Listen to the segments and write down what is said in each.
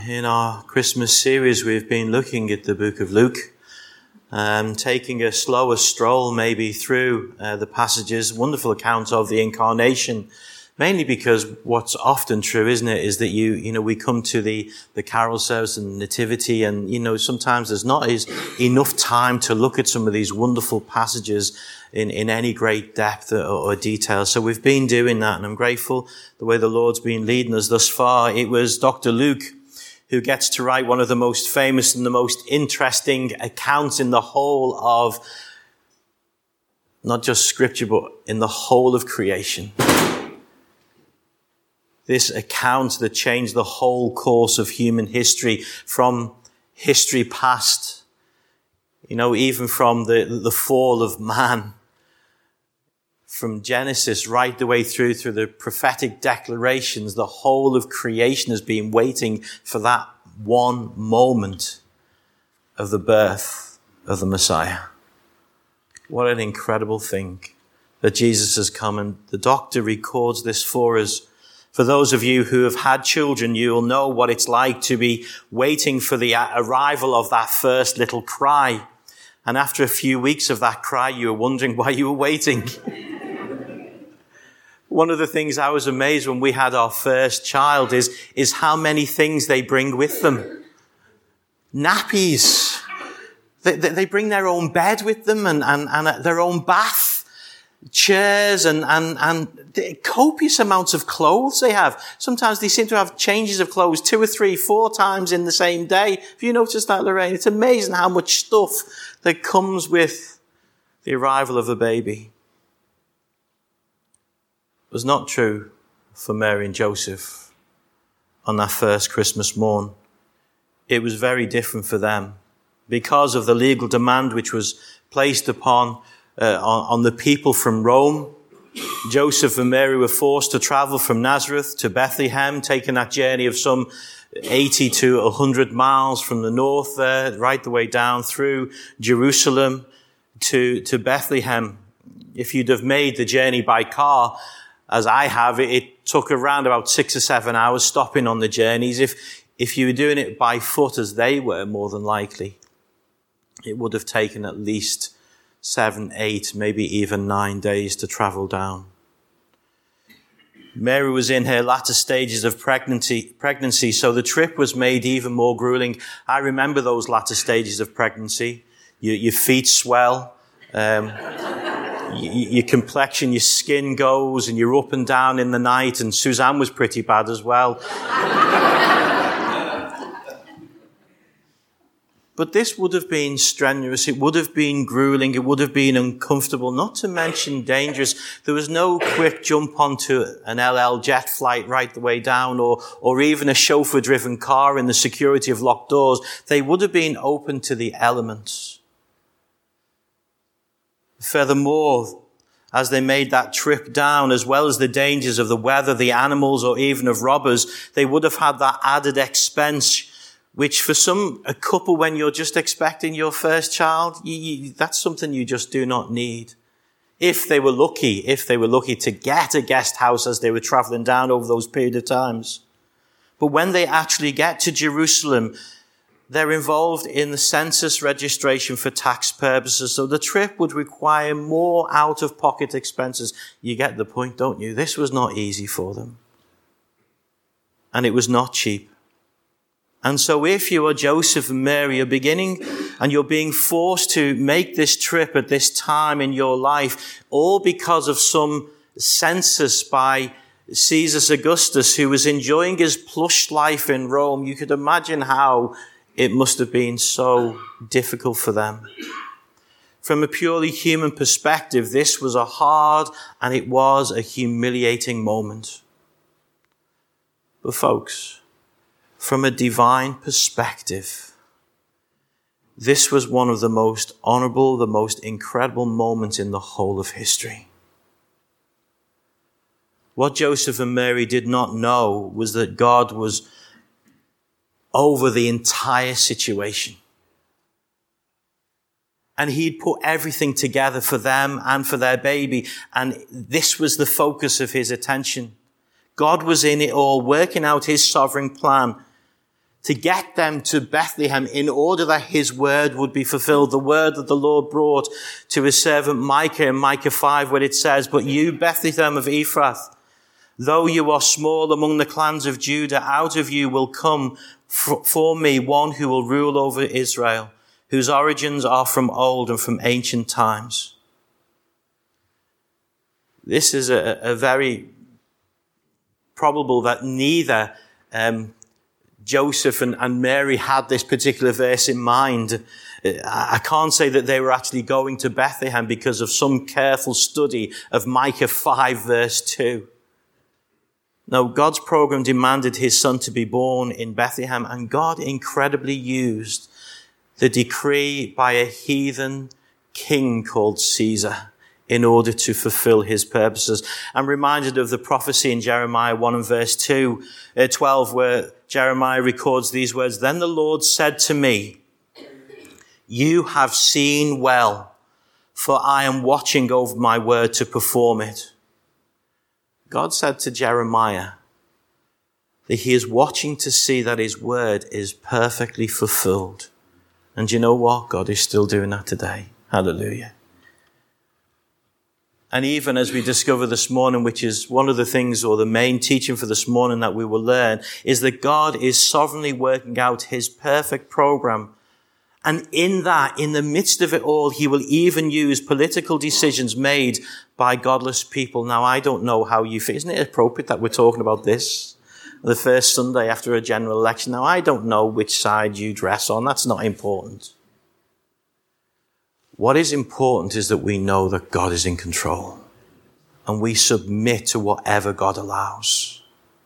In our Christmas series, we've been looking at the book of Luke, taking a slower stroll maybe through the passages, wonderful account of the incarnation, mainly because what's often true, isn't it, is that we come to the carol service and nativity, and, sometimes there's not enough time to look at some of these wonderful passages in any great depth or detail. So we've been doing that, and I'm grateful the way the Lord's been leading us thus far. It was Dr. Luke who gets to write one of the most famous and the most interesting accounts in the whole of, not just scripture, but in the whole of creation. This account that changed the whole course of human history, from history past, even from the fall of man, from Genesis right the way through the prophetic declarations. The whole of creation has been waiting for that one moment of the birth of the Messiah. What an incredible thing that Jesus has come, and the doctor records this for us. For those of you who have had children, you'll know what it's like to be waiting for the arrival of that first little cry. And after a few weeks of that cry, you were wondering why you were waiting. One of the things I was amazed when we had our first child is how many things they bring with them. Nappies. They bring their own bed with them and their own bath, chairs and copious amounts of clothes they have. Sometimes they seem to have changes of clothes 2 or 3, 4 times in the same day. Have you noticed that, Lorraine? It's amazing how much stuff that comes with the arrival of a baby. It was not true for Mary and Joseph on that first Christmas morn. It was very different for them because of the legal demand which was placed upon on the people from Rome. Joseph and Mary were forced to travel from Nazareth to Bethlehem, taking that journey of some 80 to 100 miles from the north there, right the way down through Jerusalem to Bethlehem. If you'd have made the journey by car, as I have, it took around about 6 or 7 hours stopping on the journeys. If you were doing it by foot as they were, more than likely, it would have taken at least 7, 8, maybe even 9 days to travel down. Mary was in her latter stages of pregnancy, so the trip was made even more grueling. I remember those latter stages of pregnancy. Your feet swell, your complexion, your skin goes, and you're up and down in the night, and Suzanne was pretty bad as well. But this would have been strenuous, it would have been grueling, it would have been uncomfortable, not to mention dangerous. There was no quick jump onto an LL jet flight right the way down, or even a chauffeur-driven car in the security of locked doors. They would have been open to the elements. Furthermore, as they made that trip down, as well as the dangers of the weather, the animals, or even of robbers, they would have had that added expense, which for a couple, when you're just expecting your first child, that's something you just do not need. If they were lucky to get a guest house as they were traveling down over those period of times. But when they actually get to Jerusalem, they're involved in the census registration for tax purposes, so the trip would require more out-of-pocket expenses. You get the point, don't you? This was not easy for them. And it was not cheap. And so if you are Joseph and Mary, you're beginning and you're being forced to make this trip at this time in your life, all because of some census by Caesar Augustus, who was enjoying his plush life in Rome, you could imagine how it must have been so difficult for them. From a purely human perspective, this was a hard and it was a humiliating moment. But folks, from a divine perspective, this was one of the most honorable, the most incredible moments in the whole of history. What Joseph and Mary did not know was that God was over the entire situation. And he'd put everything together for them and for their baby. And this was the focus of his attention. God was in it all, working out his sovereign plan. to get them to Bethlehem in order that his word would be fulfilled. The word that the Lord brought to his servant Micah in Micah 5, where it says, "But you, Bethlehem of Ephrath, though you are small among the clans of Judah, out of you will come for me one who will rule over Israel, whose origins are from old and from ancient times." This is a very probable that neither Joseph and Mary had this particular verse in mind. I can't say that they were actually going to Bethlehem because of some careful study of Micah 5 verse 2. No, God's program demanded his son to be born in Bethlehem, and God incredibly used the decree by a heathen king called Caesar in order to fulfill his purposes. I'm reminded of the prophecy in Jeremiah 1 and verse 12, where Jeremiah records these words, "Then the Lord said to me, you have seen well, for I am watching over my word to perform it." God said to Jeremiah that he is watching to see that his word is perfectly fulfilled. And you know what? God is still doing that today. Hallelujah. And even as we discover this morning, which is one of the things, or the main teaching for this morning that we will learn, is that God is sovereignly working out his perfect program. And in that, in the midst of it all, he will even use political decisions made by godless people. Now, I don't know how you feel. Isn't it appropriate that we're talking about this the first Sunday after a general election? Now, I don't know which side you dress on. That's not important. What is important is that we know that God is in control and we submit to whatever God allows.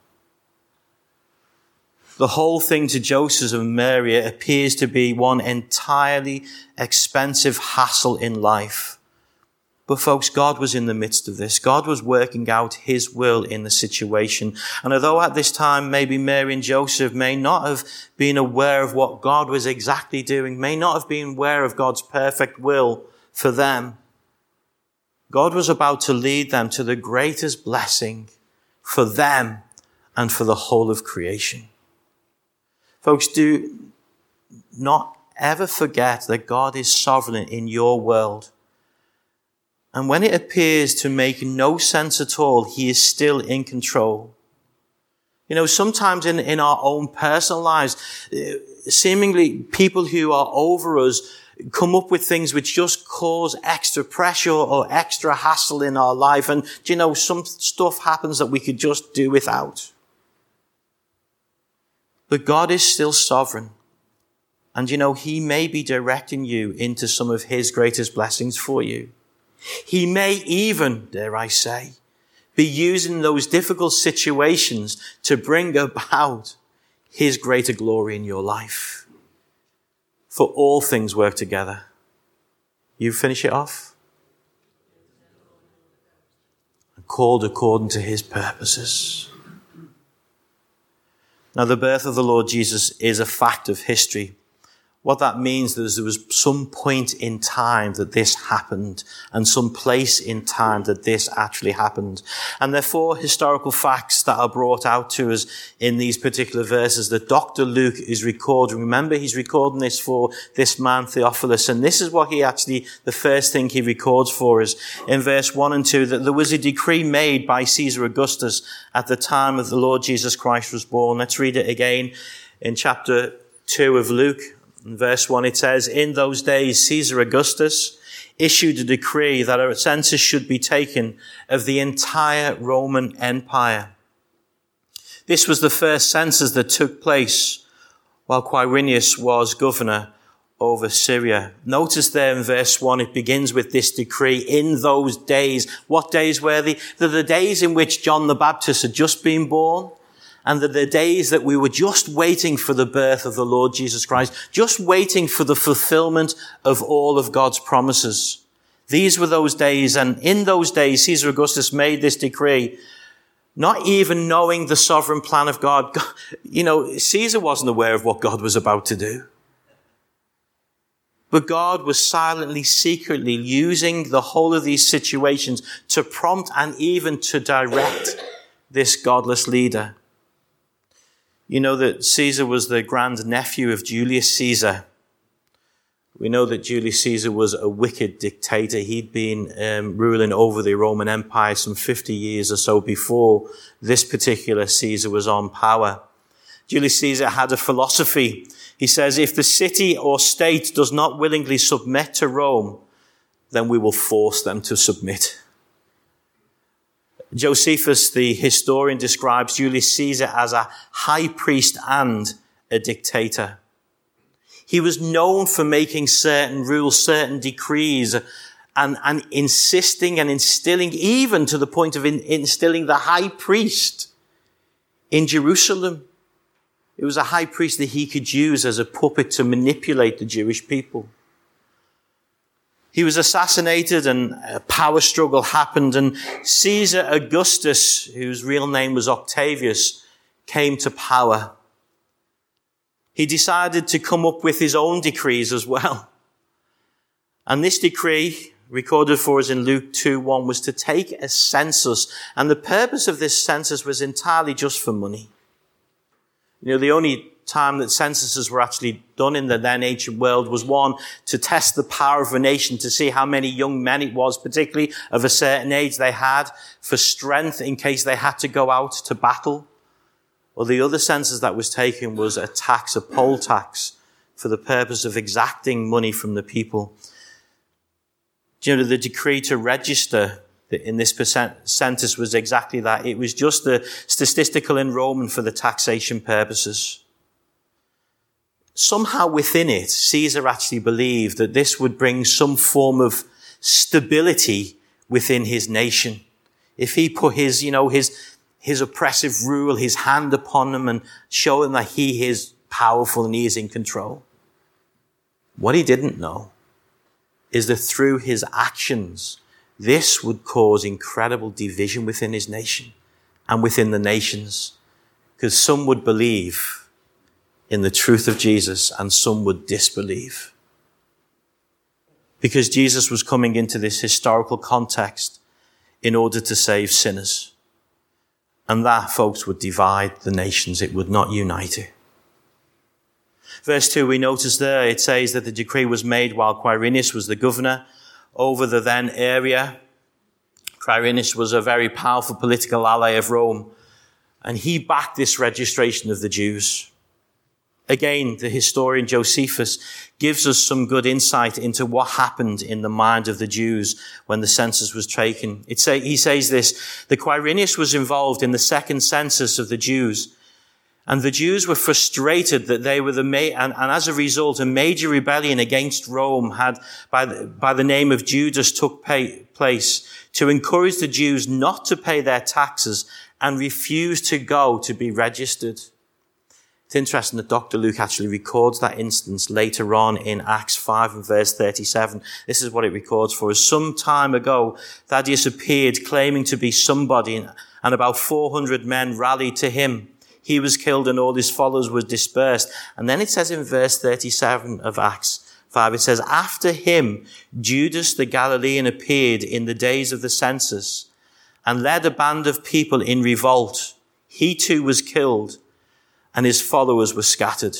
The whole thing to Joseph and Mary appears to be one entirely expensive hassle in life. But folks, God was in the midst of this. God was working out his will in the situation. And although at this time maybe Mary and Joseph may not have been aware of what God was exactly doing, may not have been aware of God's perfect will for them, God was about to lead them to the greatest blessing for them and for the whole of creation. Folks, do not ever forget that God is sovereign in your world. And when it appears to make no sense at all, he is still in control. You know, sometimes in our own personal lives, seemingly people who are over us come up with things which just cause extra pressure or extra hassle in our life. And, you know, some stuff happens that we could just do without. But God is still sovereign. And, you know, he may be directing you into some of his greatest blessings for you. He may even, dare I say, be using those difficult situations to bring about his greater glory in your life. For all things work together. You finish it off? Called according to his purposes. Now, the birth of the Lord Jesus is a fact of history. What that means is there was some point in time that this happened and some place in time that this actually happened. And there are 4 historical facts that are brought out to us in these particular verses that Dr. Luke is recording. Remember, he's recording this for this man, Theophilus. And this is what the first thing he records for us in verse 1 and 2, that there was a decree made by Caesar Augustus at the time of the Lord Jesus Christ was born. Let's read it again in chapter 2 of Luke. In verse 1 it says, "In those days Caesar Augustus issued a decree that a census should be taken of the entire Roman Empire." This was the first census that took place while Quirinius was governor over Syria. Notice there in verse 1 it begins with this decree, in those days. What days were they? They're the days in which John the Baptist had just been born. And the days that we were just waiting for the birth of the Lord Jesus Christ, just waiting for the fulfillment of all of God's promises. These were those days, and in those days, Caesar Augustus made this decree, not even knowing the sovereign plan of God. You know, Caesar wasn't aware of what God was about to do. But God was silently, secretly using the whole of these situations to prompt and even to direct this godless leader. You know that Caesar was the grandnephew of Julius Caesar. We know that Julius Caesar was a wicked dictator. He'd been ruling over the Roman Empire some 50 years or so before this particular Caesar was on power. Julius Caesar had a philosophy. He says, if the city or state does not willingly submit to Rome, then we will force them to submit. Josephus, the historian, describes Julius Caesar as a high priest and a dictator. He was known for making certain rules, certain decrees, and insisting and instilling, even to the point of instilling the high priest in Jerusalem. It was a high priest that he could use as a puppet to manipulate the Jewish people. He was assassinated and a power struggle happened, and Caesar Augustus, whose real name was Octavius, came to power. He decided to come up with his own decrees as well. And this decree, recorded for us in Luke 2:1, was to take a census, and the purpose of this census was entirely just for money. You know, the only time that censuses were actually done in the then ancient world was one, to test the power of a nation, to see how many young men it was, particularly of a certain age, they had for strength in case they had to go out to battle. Or the other census that was taken was a tax, a poll tax, for the purpose of exacting money from the people. You know, the decree to register in this census was exactly that. It was just the statistical enrollment for the taxation purposes. Somehow within it, Caesar actually believed that this would bring some form of stability within his nation. If he put his oppressive rule, his hand upon them, and show them that he is powerful and he is in control. What he didn't know is that through his actions, this would cause incredible division within his nation and within the nations, because some would believe in the truth of Jesus and some would disbelieve. Because Jesus was coming into this historical context in order to save sinners. And that, folks, would divide the nations. It would not unite it. Verse 2, we notice there, it says that the decree was made while Quirinius was the governor over the then area. Quirinius was a very powerful political ally of Rome, and he backed this registration of the Jews. Again, the historian Josephus gives us some good insight into what happened in the mind of the Jews when the census was taken. He says this, the Quirinius was involved in the second census of the Jews, and the Jews were frustrated that they were and as a result, a major rebellion against Rome had, by the name of Judas, took place to encourage the Jews not to pay their taxes and refuse to go to be registered. It's interesting that Dr. Luke actually records that instance later on in Acts 5 and verse 37. This is what it records for us. Some time ago, Thaddeus appeared claiming to be somebody, and about 400 men rallied to him. He was killed and all his followers were dispersed. And then it says in verse 37 of Acts 5, it says, after him, Judas the Galilean appeared in the days of the census and led a band of people in revolt. He too was killed, and his followers were scattered.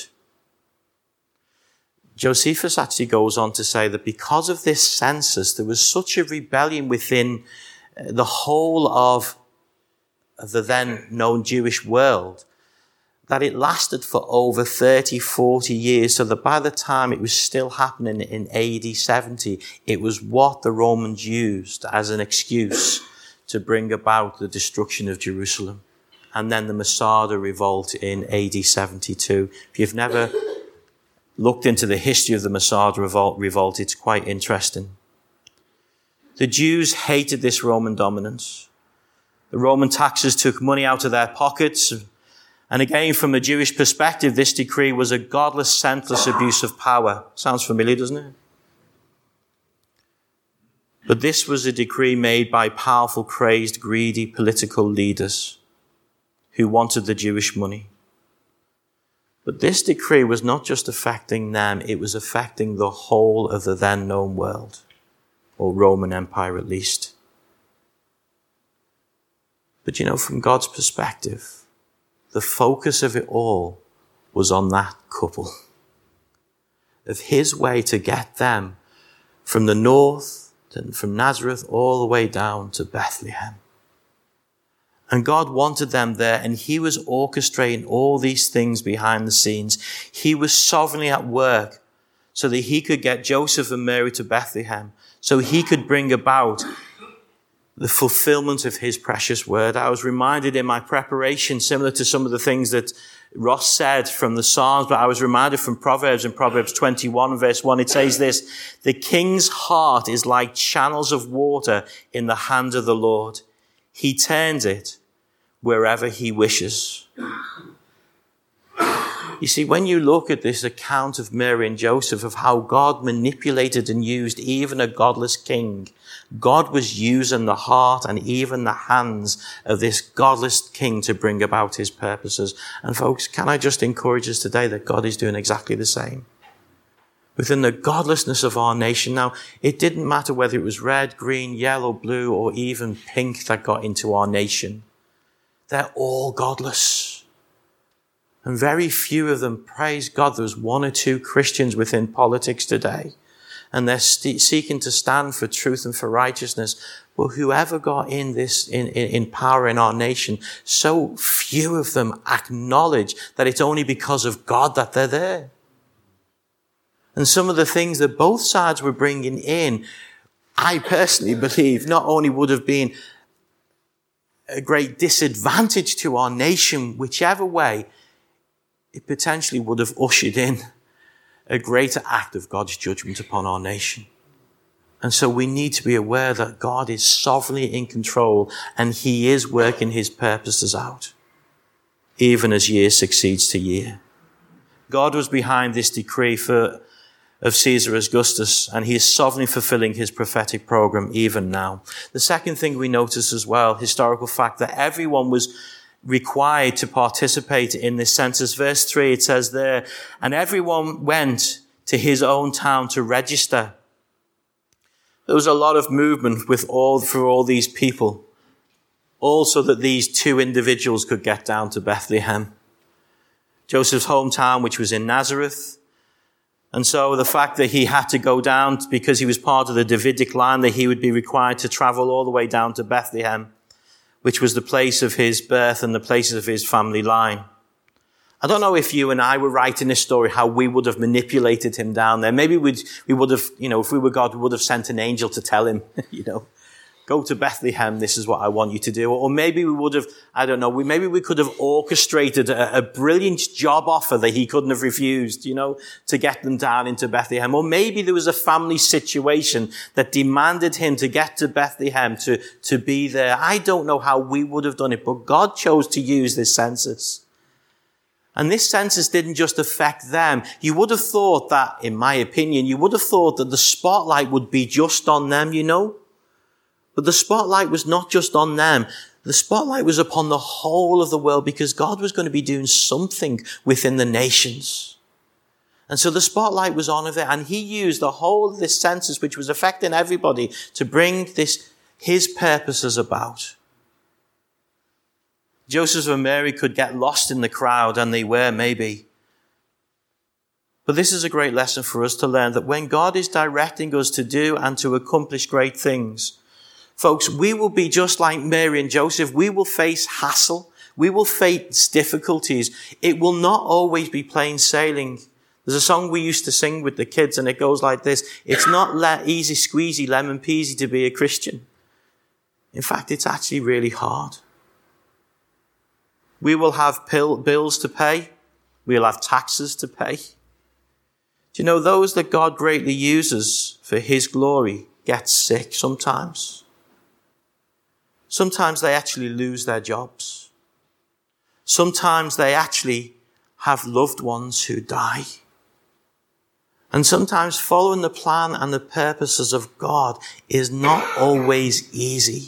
Josephus actually goes on to say that because of this census, there was such a rebellion within the whole of the then known Jewish world that it lasted for over 30, 40 years, so that by the time it was still happening in AD 70, it was what the Romans used as an excuse to bring about the destruction of Jerusalem. And then the Masada revolt in AD 72. If you've never looked into the history of the Masada revolt, it's quite interesting. The Jews hated this Roman dominance. The Roman taxes took money out of their pockets. And again, from a Jewish perspective, this decree was a godless, senseless abuse of power. Sounds familiar, doesn't it? But this was a decree made by powerful, crazed, greedy political leaders who wanted the Jewish money. But this decree was not just affecting them, it was affecting the whole of the then known world, or Roman Empire at least. But from God's perspective, the focus of it all was on that couple, of his way to get them from the north, from Nazareth, all the way down to Bethlehem. And God wanted them there, and he was orchestrating all these things behind the scenes. He was sovereignly at work so that he could get Joseph and Mary to Bethlehem, so he could bring about the fulfillment of his precious word. I was reminded in my preparation, similar to some of the things that Ross said from the Psalms, but I was reminded from Proverbs, in Proverbs 21, verse 1, it says this: "The king's heart is like channels of water in the hand of the Lord. He turns it wherever he wishes." You see, when you look at this account of Mary and Joseph, of how God manipulated and used even a godless king, God was using the heart and even the hands of this godless king to bring about his purposes. And folks, can I just encourage us today that God is doing exactly the same? Within the godlessness of our nation. Now, it didn't matter whether it was red, green, yellow, blue, or even pink that got into our nation. They're all godless. And very few of them, praise God, there's one or two Christians within politics today. And they're seeking to stand for truth and for righteousness. But whoever got in power in our nation, so few of them acknowledge that it's only because of God that they're there. And some of the things that both sides were bringing in, I personally believe, not only would have been a great disadvantage to our nation, whichever way, it potentially would have ushered in a greater act of God's judgment upon our nation. And so we need to be aware that God is sovereignly in control and he is working his purposes out, even as year succeeds to year. God was behind this decree of Caesar Augustus, and he is sovereignly fulfilling his prophetic program even now. The second thing we notice as well, historical fact, that everyone was required to participate in this census. Verse 3, it says there, "And everyone went to his own town to register." There was a lot of movement for all these people, also that these two individuals could get down to Bethlehem. Joseph's hometown, which was in Nazareth. And so the fact that he had to go down because he was part of the Davidic line, that he would be required to travel all the way down to Bethlehem, which was the place of his birth and the place of his family line. I don't know if you and I were writing this story, how we would have manipulated him down there. Maybe we would have, if we were God, we would have sent an angel to tell him, go to Bethlehem, this is what I want you to do. Or maybe we would have, maybe we could have orchestrated a brilliant job offer that he couldn't have refused, to get them down into Bethlehem. Or maybe there was a family situation that demanded him to get to Bethlehem, to be there. I don't know how we would have done it, but God chose to use this census. And this census didn't just affect them. You would have thought that, in my opinion, that the spotlight would be just on them, But the spotlight was not just on them. The spotlight was upon the whole of the world, because God was going to be doing something within the nations. And so the spotlight was on it, and he used the whole of this census, which was affecting everybody, to bring his purposes about. Joseph and Mary could get lost in the crowd, and they were maybe. But this is a great lesson for us to learn, that when God is directing us to do and to accomplish great things, folks, we will be just like Mary and Joseph. We will face hassle. We will face difficulties. It will not always be plain sailing. There's a song we used to sing with the kids, and it goes like this: "It's not easy squeezy lemon peasy to be a Christian." In fact, it's actually really hard. We will have bills to pay. We'll have taxes to pay. Do you know, those that God greatly uses for his glory get sick sometimes. Sometimes they actually lose their jobs. Sometimes they actually have loved ones who die. And sometimes following the plan and the purposes of God is not always easy.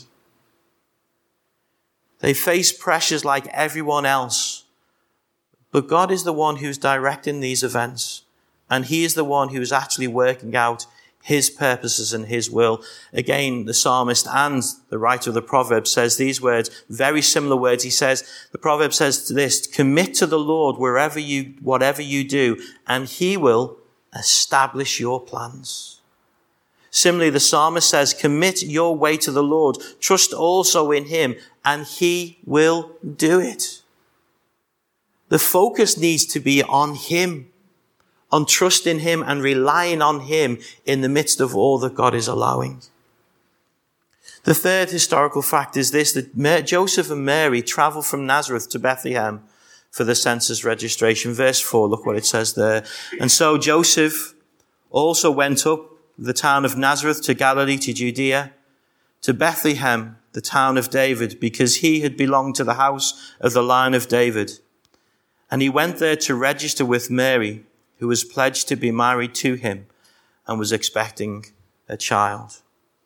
They face pressures like everyone else. But God is the one who's directing these events. And he is the one who's actually working out his purposes and his will. Again, the psalmist and the writer of the Proverbs says these words, very similar words. The proverb says to this, commit to the Lord whatever you do, and he will establish your plans. Similarly, the psalmist says, commit your way to the Lord, trust also in him, and he will do it. The focus needs to be on him, on trusting him and relying on him in the midst of all that God is allowing. The third historical fact is this, that Joseph and Mary traveled from Nazareth to Bethlehem for the census registration. Verse 4, look what it says there. And so Joseph also went up the town of Nazareth to Galilee, to Judea, to Bethlehem, the town of David, because he had belonged to the house of the line of David. And he went there to register with Mary, who was pledged to be married to him and was expecting a child.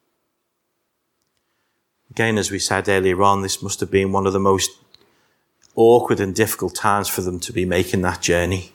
Again, as we said earlier on, this must have been one of the most awkward and difficult times for them to be making that journey.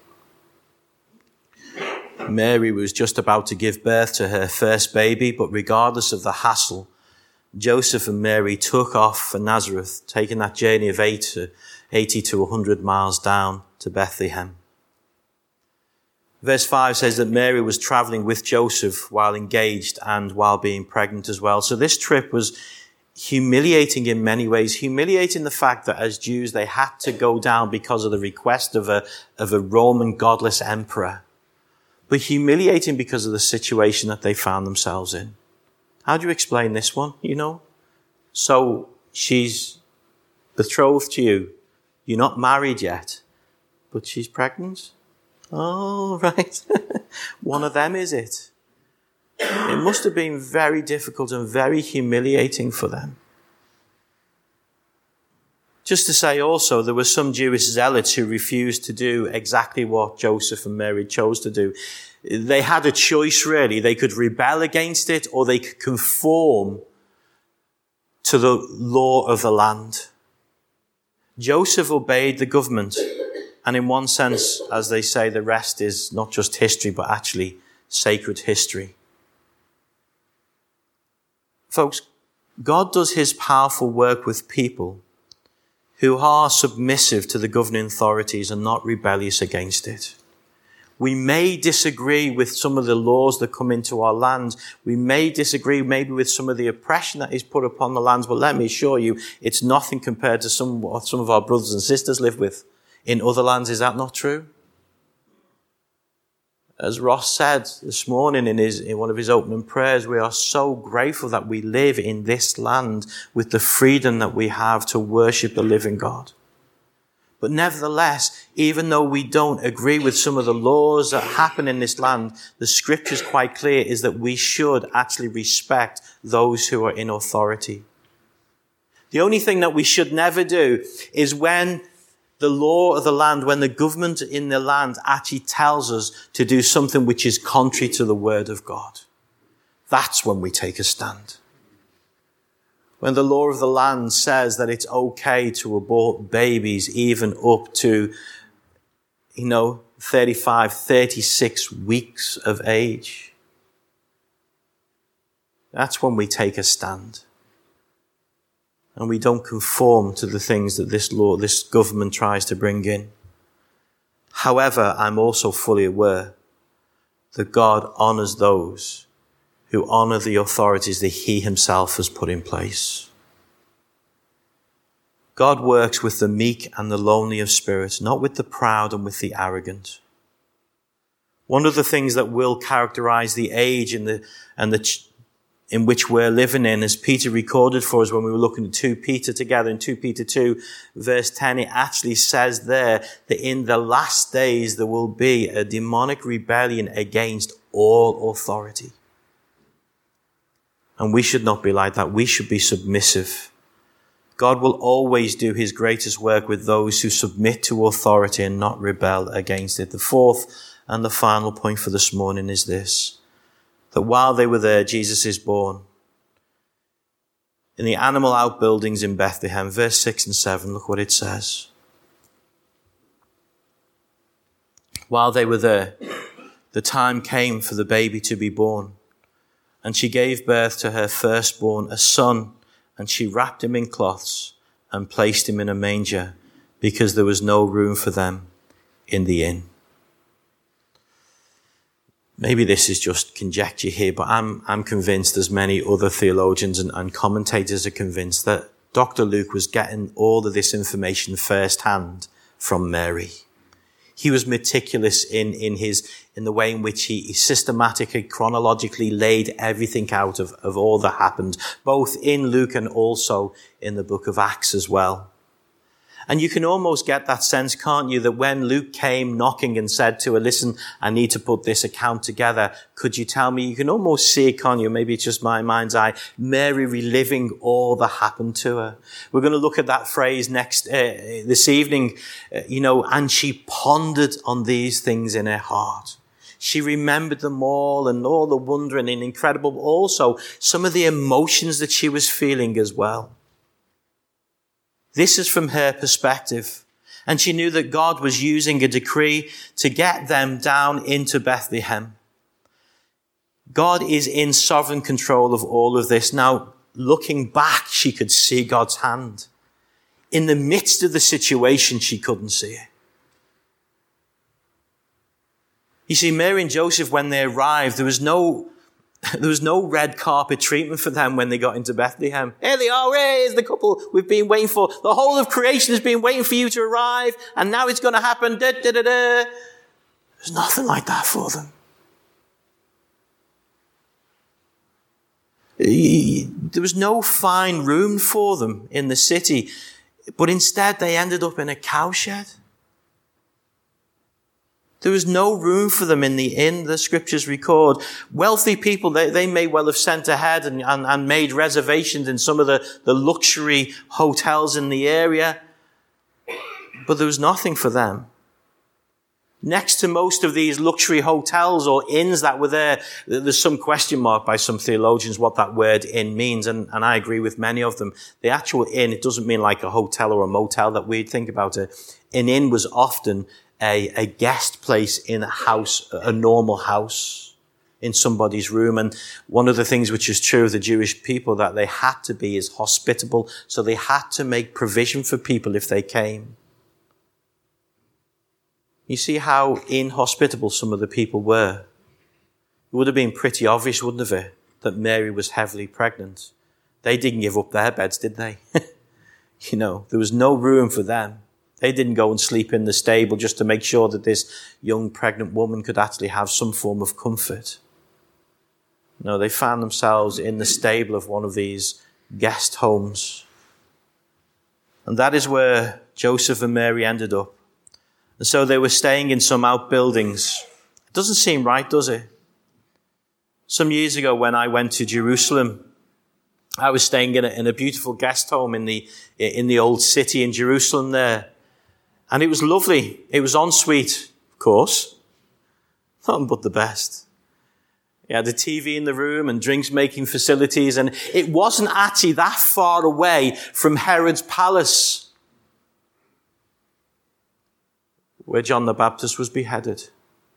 Mary was just about to give birth to her first baby, but regardless of the hassle, Joseph and Mary took off for Nazareth, taking that journey of 80 to 100 miles down to Bethlehem. Verse 5 says that Mary was traveling with Joseph while engaged and while being pregnant as well. So this trip was humiliating in many ways, humiliating the fact that as Jews they had to go down because of the request of a Roman godless emperor, but humiliating because of the situation that they found themselves in. How do you explain this one, So she's betrothed to you. You're not married yet, but she's pregnant? Oh, right. One of them, is it? It must have been very difficult and very humiliating for them. Just to say also, there were some Jewish zealots who refused to do exactly what Joseph and Mary chose to do. They had a choice, really. They could rebel against it, or they could conform to the law of the land. Joseph obeyed the government. And in one sense, as they say, the rest is not just history, but actually sacred history. Folks, God does his powerful work with people who are submissive to the governing authorities and not rebellious against it. We may disagree with some of the laws that come into our lands. We may disagree maybe with some of the oppression that is put upon the lands, but let me assure you, it's nothing compared to what some of our brothers and sisters live with in other lands. Is that not true? As Ross said this morning in one of his opening prayers, we are so grateful that we live in this land with the freedom that we have to worship the living God. But nevertheless, even though we don't agree with some of the laws that happen in this land, the scripture is quite clear is that we should actually respect those who are in authority. The only thing that we should never do is when the law of the land, when the government in the land actually tells us to do something which is contrary to the word of God. That's when we take a stand. When the law of the land says that it's okay to abort babies even up to, 35, 36 weeks of age. That's when we take a stand. And we don't conform to the things that this government tries to bring in. However, I'm also fully aware that God honors those who honor the authorities that he himself has put in place. God works with the meek and the lowly of spirit, not with the proud and with the arrogant. One of the things that will characterize the age in which we're living in, as Peter recorded for us when we were looking at 2 Peter together in 2 Peter 2 verse 10, it actually says there that in the last days there will be a demonic rebellion against all authority. And we should not be like that. We should be submissive. God will always do his greatest work with those who submit to authority and not rebel against it. The fourth and the final point for this morning is this, that while they were there, Jesus is born. In the animal outbuildings in Bethlehem, verse 6 and 7, look what it says. While they were there, the time came for the baby to be born. And she gave birth to her firstborn, a son, and she wrapped him in cloths and placed him in a manger because there was no room for them in the inn. Maybe this is just conjecture here, but I'm convinced, as many other theologians and commentators are convinced, that Dr. Luke was getting all of this information firsthand from Mary. He was meticulous in the way in which he systematically, chronologically laid everything out of all that happened, both in Luke and also in the book of Acts as well. And you can almost get that sense, can't you, that when Luke came knocking and said to her, listen, I need to put this account together. Could you tell me? You can almost see, can't you? Maybe it's just my mind's eye. Mary reliving all that happened to her. We're going to look at that phrase this evening, and she pondered on these things in her heart. She remembered them all and all the wonder and incredible, but also some of the emotions that she was feeling as well. This is from her perspective. And she knew that God was using a decree to get them down into Bethlehem. God is in sovereign control of all of this. Now, looking back, she could see God's hand. In the midst of the situation, she couldn't see it. You see, Mary and Joseph, when they arrived, there was no red carpet treatment for them when they got into Bethlehem. Here they are, here's the couple we've been waiting for. The whole of creation has been waiting for you to arrive, and now it's going to happen. Da, da, da, da. There's nothing like that for them. There was no fine room for them in the city, but instead they ended up in a cowshed. There was no room for them in the inn, the scriptures record. Wealthy people, they may well have sent ahead and made reservations in some of the luxury hotels in the area. But there was nothing for them. Next to most of these luxury hotels or inns that were there, there's some question mark by some theologians what that word inn means, and I agree with many of them. The actual inn, it doesn't mean like a hotel or a motel that we'd think about it. An inn was often a guest place in a house, a normal house, in somebody's room. And one of the things which is true of the Jewish people that they had to be is hospitable. So they had to make provision for people if they came. You see how inhospitable some of the people were. It would have been pretty obvious, wouldn't it, that Mary was heavily pregnant. They didn't give up their beds, did they? There was no room for them. They didn't go and sleep in the stable just to make sure that this young pregnant woman could actually have some form of comfort. No, they found themselves in the stable of one of these guest homes. And that is where Joseph and Mary ended up. And so they were staying in some outbuildings. It doesn't seem right, does it? Some years ago when I went to Jerusalem, I was staying in a beautiful guest home in the old city in Jerusalem there. And it was lovely. It was ensuite, of course. Nothing but the best. You had a TV in the room and drinks making facilities, and it wasn't actually that far away from Herod's palace, where John the Baptist was beheaded.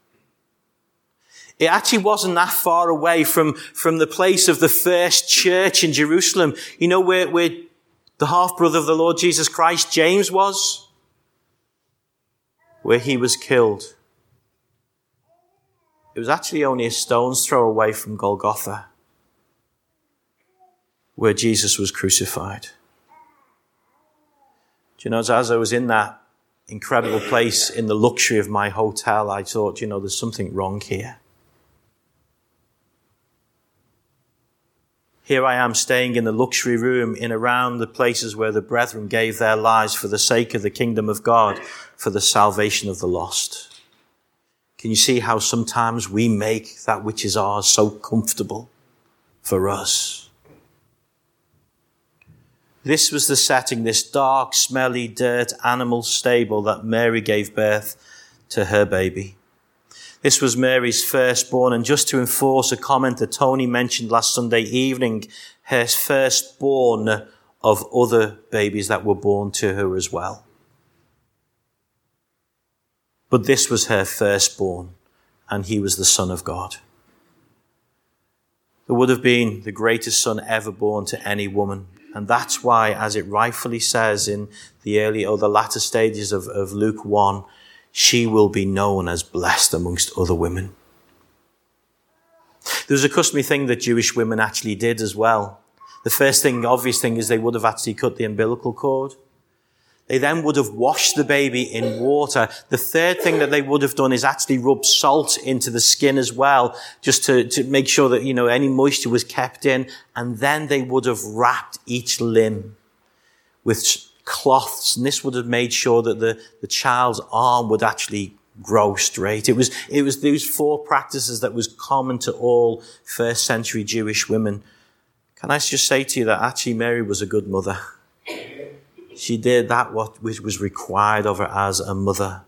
It actually wasn't that far away from the place of the first church in Jerusalem. You know where the half-brother of the Lord Jesus Christ, James, was? Where he was killed. It was actually only a stone's throw away from Golgotha, where Jesus was crucified. Do you know, as I was in that incredible place in the luxury of my hotel, I thought, there's something wrong here. Here I am staying in the luxury room in around the places where the brethren gave their lives for the sake of the kingdom of God, for the salvation of the lost. Can you see how sometimes we make that which is ours so comfortable for us? This was the setting, this dark, smelly, dirt animal stable that Mary gave birth to her baby. This was Mary's firstborn, and just to enforce a comment that Tony mentioned last Sunday evening, her firstborn of other babies that were born to her as well. But this was her firstborn, and he was the Son of God. It would have been the greatest son ever born to any woman. And that's why, as it rightfully says in the early or the latter stages of Luke 1, she will be known as blessed amongst other women. There was a customary thing that Jewish women actually did as well. The first thing, obvious thing, is they would have actually cut the umbilical cord. They then would have washed the baby in water. The third thing that they would have done is actually rub salt into the skin as well, just to make sure that, any moisture was kept in. And then they would have wrapped each limb with cloths. And this would have made sure that the child's arm would actually grow straight. It was these four practices that was common to all first century Jewish women. Can I just say to you that actually Mary was a good mother? She did that which was required of her as a mother.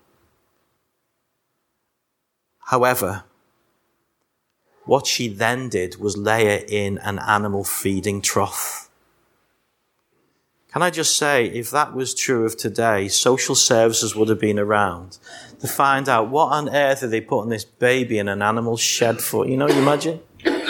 However, what she then did was lay her in an animal feeding trough. Can I just say, if that was true of today, social services would have been around to find out what on earth are they putting this baby in an animal shed for? You imagine?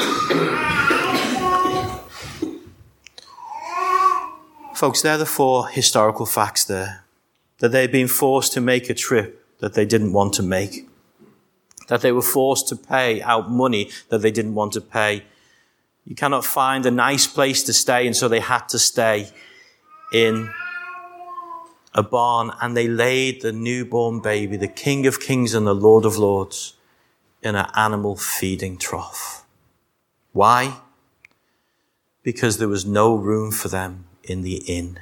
Folks, they're the four historical facts there. That they'd been forced to make a trip that they didn't want to make. That they were forced to pay out money that they didn't want to pay. You cannot find a nice place to stay, and so they had to stay in a barn. And they laid the newborn baby, the King of Kings and the Lord of Lords, in an animal feeding trough. Why? Because there was no room for them in the inn.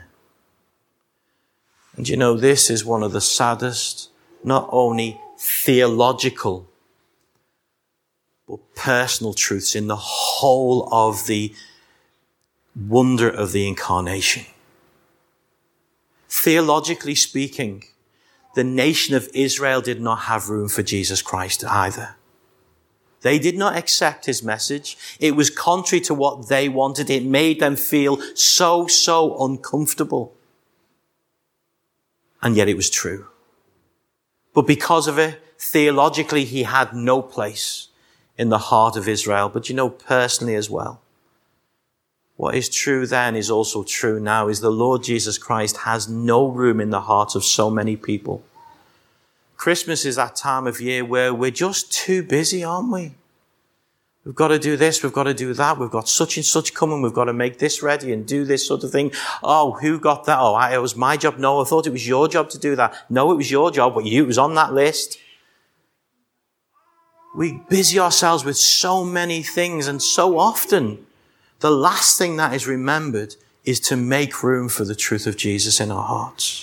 And this is one of the saddest, not only theological, but personal truths in the whole of the wonder of the incarnation. Theologically speaking, the nation of Israel did not have room for Jesus Christ either. They did not accept his message. It was contrary to what they wanted. It made them feel so uncomfortable. And yet it was true. But because of it, theologically, he had no place in the heart of Israel. But personally as well, what is true then is also true now, is the Lord Jesus Christ has no room in the hearts of so many people. Christmas is that time of year where we're just too busy, aren't we? We've got to do this, we've got to do that, we've got such and such coming, we've got to make this ready and do this sort of thing. Oh, who got that? Oh, it was my job. No, I thought it was your job to do that. No, it was your job, but it was on that list. We busy ourselves with so many things, and so often the last thing that is remembered is to make room for the truth of Jesus in our hearts.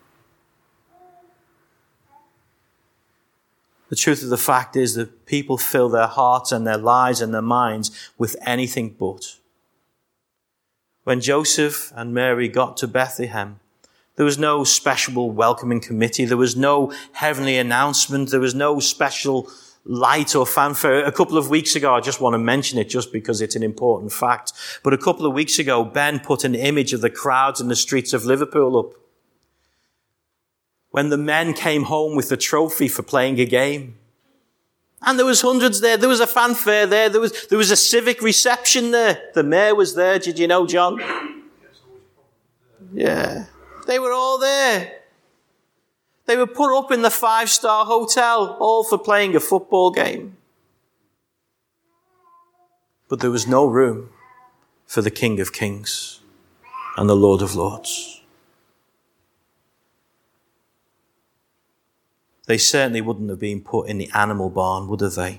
The truth of the fact is that people fill their hearts and their lives and their minds with anything but. When Joseph and Mary got to Bethlehem, there was no special welcoming committee. There was no heavenly announcement. There was no special light or fanfare. A couple of weeks ago, I just want to mention it just because it's an important fact. But a couple of weeks ago, Ben put an image of the crowds in the streets of Liverpool up. When the men came home with the trophy for playing a game. And there was hundreds there. There was a fanfare there. There was a civic reception there. The mayor was there. Did you know, John? Yeah. They were all there. They were put up in the 5-star hotel, all for playing a football game. But there was no room for the King of Kings and the Lord of Lords. They certainly wouldn't have been put in the animal barn, would they?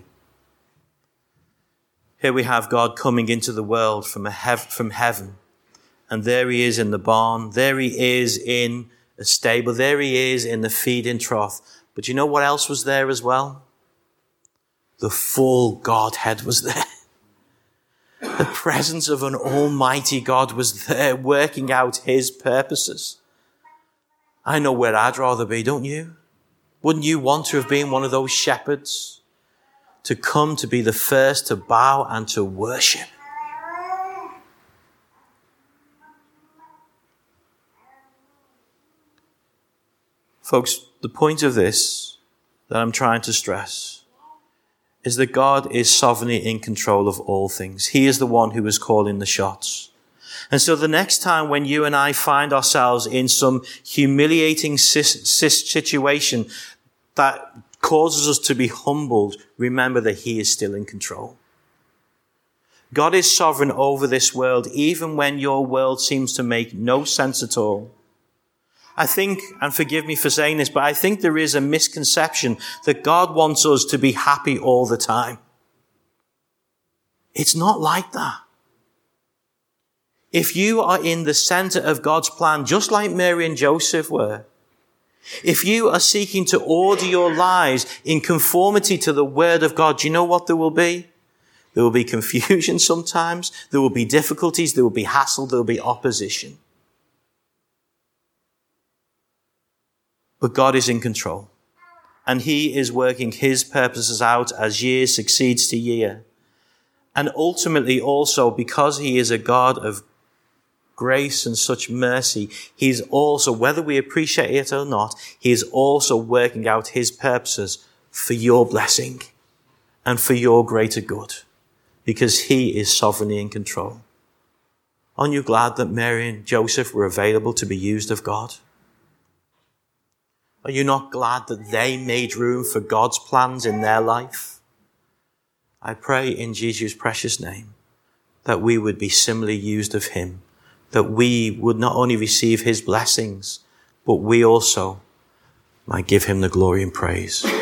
Here we have God coming into the world from heaven. And there he is in the barn. There he is in a stable. There he is in the feeding trough. But you know what else was there as well? The full Godhead was there. The presence of an almighty God was there working out his purposes. I know where I'd rather be, don't you? Wouldn't you want to have been one of those shepherds to come to be the first to bow and to worship? Folks, the point of this that I'm trying to stress is that God is sovereignly in control of all things. He is the one who is calling the shots. And so the next time when you and I find ourselves in some humiliating situation that causes us to be humbled, remember that he is still in control. God is sovereign over this world, even when your world seems to make no sense at all. I think, and forgive me for saying this, but I think there is a misconception that God wants us to be happy all the time. It's not like that. If you are in the center of God's plan, just like Mary and Joseph were, if you are seeking to order your lives in conformity to the word of God, do you know what there will be? There will be confusion sometimes. There will be difficulties. There will be hassle. There will be opposition. But God is in control. And he is working his purposes out as year succeeds to year. And ultimately also, because he is a God of grace and such mercy, he's also, whether we appreciate it or not, he is also working out his purposes for your blessing and for your greater good, because he is sovereignly in control. Aren't you glad that Mary and Joseph were available to be used of God? Are you not glad that they made room for God's plans in their life? I pray in Jesus' precious name that we would be similarly used of him, that we would not only receive his blessings, but we also might give him the glory and praise.